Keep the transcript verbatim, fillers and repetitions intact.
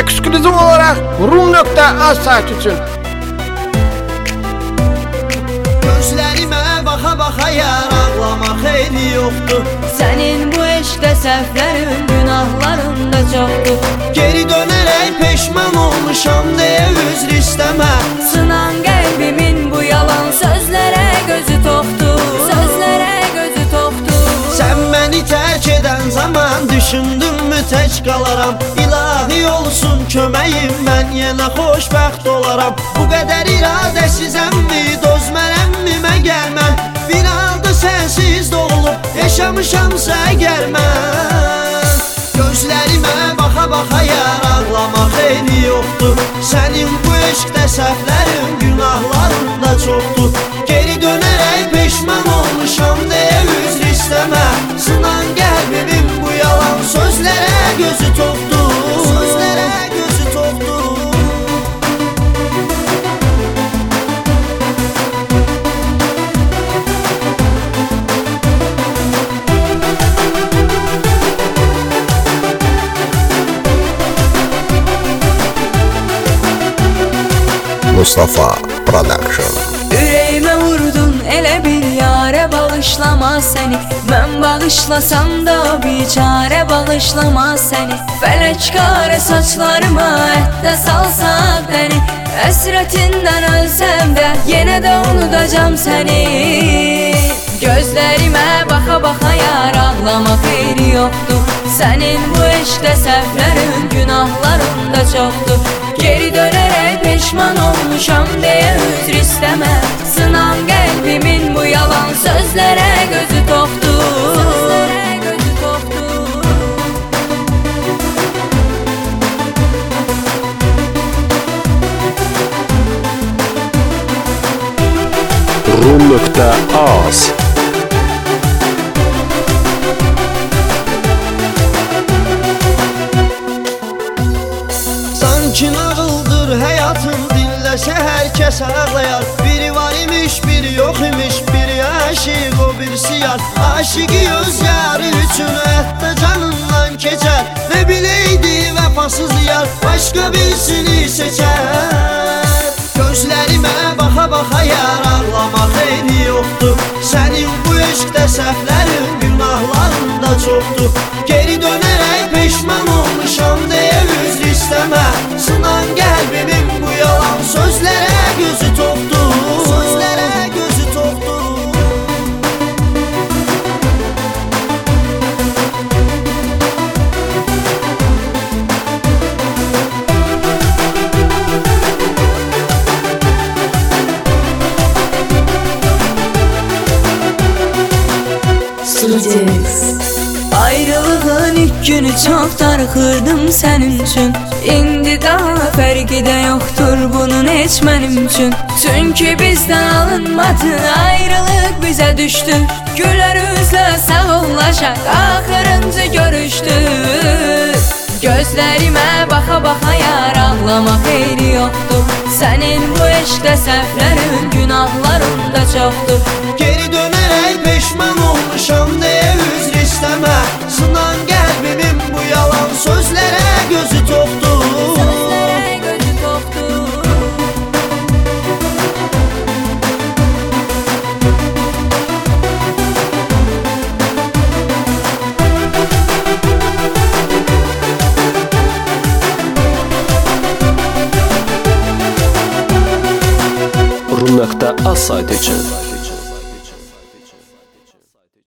ekskluzif olarak rum nokta az sayt için. Gözlərimə baxa baxa yar ağlama xeyri yoxdur. Sənin bu eşqdə səhvlərin, günahların da çoxdur. Geri dönərək peşman olmuşam deyə üzr istəmə. Sınan qəlbimin bu yalan sözlərə gözü toxdur, sözlərə gözü toxdur. Sən məni tərk edən zaman düşündümmü tək qalaram. İlahi olsun köməyim, mən yenə xoşbəxt olaram. Bu qədər iradəsizəmmi, dözmərəmmi məgər mən? Bir halda sənsiz doğulub, yaşamışamsa əgər mən. Gözlərimə baxa baxa yar ağlama xeyri yoxdur. Sənin bu eşqdə səhvlərin, günahların da çoxdur. Geri dönərək peşman olmuşam deyə üzr istəmə. Sınan qəlbimin bu yalan sözlərə gözü toxdur, sözlərə gözü toxdur. Mustafa Production. Ürəyimə vurdun elə bir yarə, bağışlamaz səni. Mən bağışlasam da biçarə, bağışlamaz səni. Fələkkarə saçlarıma ətdə salsaq bəni. Əsrətindən ölsəm də yenə də unudacam səni. Gözlərimə baxa baxa yar ağlama xeyri yoxdur. Sənin bu eşqdə səhvlərin, günahların da çoxdur. Geri dönərək peşman olmuşam deyə üzr istəmə. Sınan qəlbimin bu yalan sözlərə gözü toxdur, sözlərə gözü toxdur. rum nokta az. Sanki nağıldır həyatım, dinləsə hər kəs ağlayar. Biri var imiş, biri yox imiş, biri aşiq, o birisi yar. Aşiqi öz yarı üçün hətta canından keçər. Və biləydi vəfasız yar, başqa birisini seçər. Gözlərimə baxa baxa yar ağlama xeyri yoxdur. Sənin bu eşqdə səhvlərin, günahların da çoxdur. Geri dönərək peşman olmuşam deyə üzr istəmə. Sınan qəlbimin bu yalan sözlərə gözü toxdur, sözlərə gözü toxdur. Ayrılığın ilk günü çok darıxırdım sənin üçün. İndi daha fərqi də yoxdur bunun heç mənim üçün. Çünki bizdən alınmadı, ayrılıq bizə düşdü. Gülər üzlə sağollaşaq, axırıncı görüşdük. Gözlərimə baxa baxa yar ağlama xeyri yoxdur. Sənin bu eşqdə səhvlərin, günahların da çoxdur. Geri dönərək peşman olmuşam deyə üzr istəmə. Sınan qəlbimin bu yalan sözlərə gözü toxdur, sözlərə gözü toxdur. rum nokta az sayt için.